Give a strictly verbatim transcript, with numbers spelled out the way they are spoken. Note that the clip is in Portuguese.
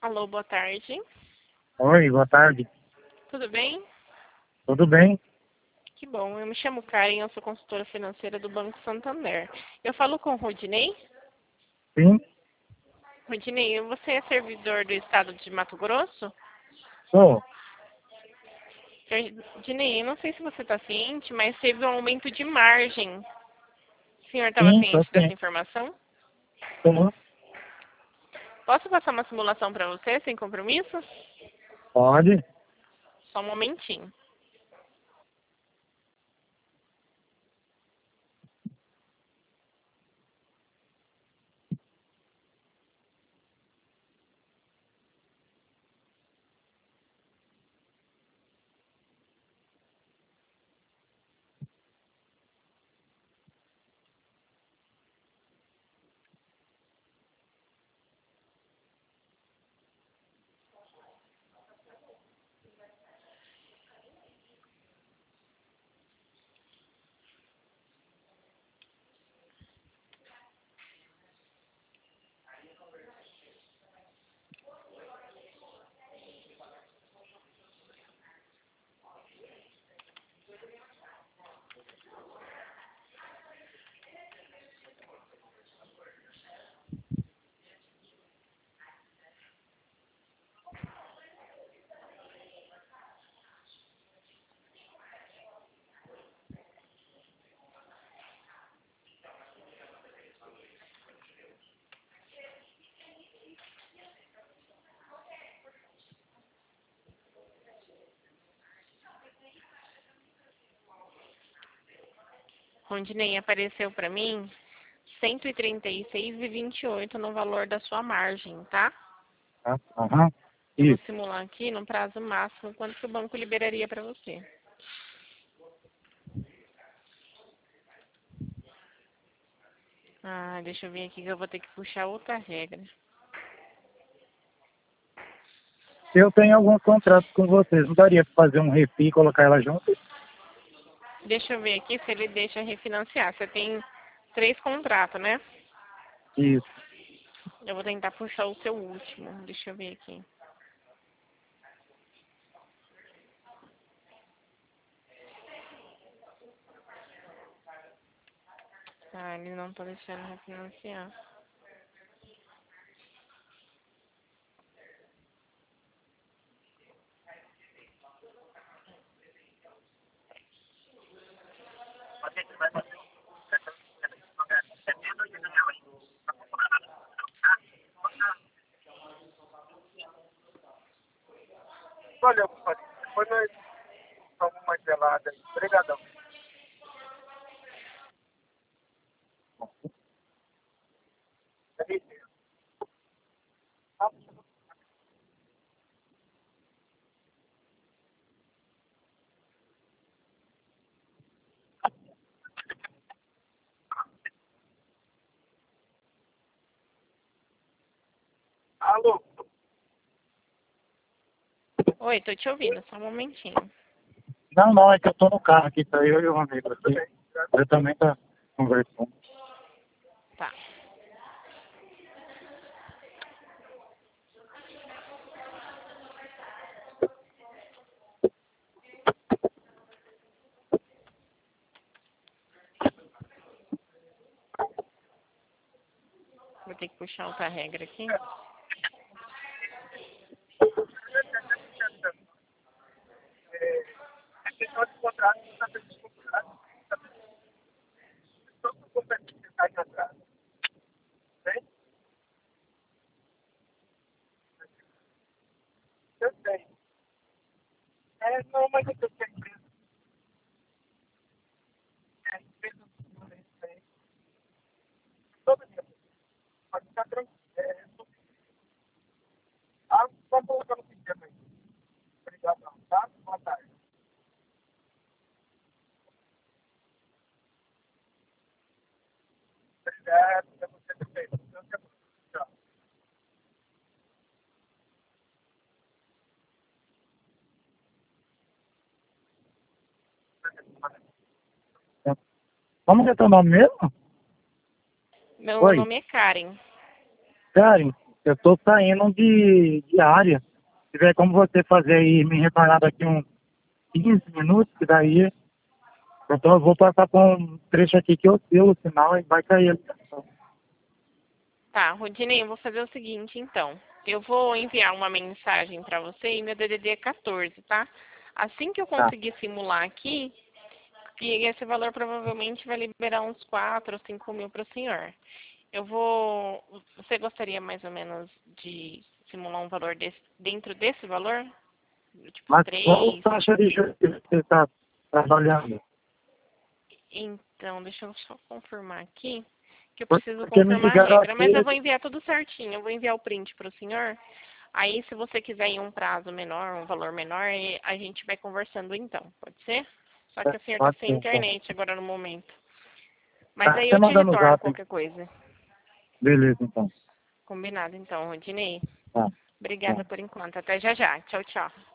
Alô, boa tarde. Oi, boa tarde. Tudo bem? Tudo bem? Que bom. Eu me chamo Karen, eu sou consultora financeira do Banco Santander. Eu falo com o Rodinei. Sim, Rodinei, você é servidor do estado de Mato Grosso? sou. Rodinei, eu não sei se você está ciente, mas teve um aumento de margem. O senhor estava Sim, tô ciente dessa sim. informação? Tô. Posso passar uma simulação para você, sem compromisso? Pode. Só um momentinho. Rodinei, apareceu para mim cento e trinta e seis e vinte e oito no valor da sua margem, tá? Tá? Aham. Eu vou Isso. simular aqui no prazo máximo quanto que o banco liberaria para você. Ah, deixa eu ver aqui que eu vou ter que puxar outra regra. Se eu tenho alguns contratos com vocês, não daria para fazer um refi e colocar ela junto? Deixa eu ver aqui se ele deixa refinanciar. Você tem três contratos, né? Isso. Eu vou tentar puxar o seu último. Deixa eu ver aqui. Ah, ele não tá deixando refinanciar. Olha, depois nós tomamos uma gelada aí. Obrigadão. Alô? Oi, tô te ouvindo, só um momentinho. Não, não, é que eu tô no carro aqui, tá eu e um amigo aqui. Eu também tá conversando. Tá. Vou ter que puxar outra regra aqui. Eu sei. É, não, mas eu tenho empresa. É, empresa do todo dia. Pode ficar tranquilo. É, ah, só colocar no sistema aí. Obrigado, tá? Boa tarde. Obrigado, é você também. Tchau. Como que é teu nome mesmo? Meu Oi, nome é Karen. Karen. Eu tô saindo de, de área. Se tiver como você fazer aí, me retornar daqui uns quinze minutos, que daí eu, tô, eu vou passar por um trecho aqui que eu sei o sinal e vai cair a ligação. Tá, Rodinei, eu vou fazer o seguinte, então. Eu vou enviar uma mensagem para você e meu D D D é quatorze, tá? Assim que eu Tá. conseguir simular aqui, que esse valor provavelmente vai liberar uns quatro ou cinco mil para o senhor. Eu vou... Você gostaria mais ou menos de simular um valor desse, dentro desse valor? Tipo Mas qual três? taxa de juros que você está trabalhando? Então, deixa eu só confirmar aqui, que eu preciso Porque me confirmar a ligaram regra, mas eu aqui, vou enviar tudo certinho, eu vou enviar o print para o senhor. Aí, se você quiser ir um prazo menor, um valor menor, a gente vai conversando então, pode ser? Só que o senhor está pode sem ser, então. internet agora no momento. Mas Tá, aí você eu te mandando o retorno zap, hein? qualquer coisa. Beleza, então. Combinado então, Rodinei. Tá, tá. Obrigada por enquanto. Até já já. Tchau, tchau.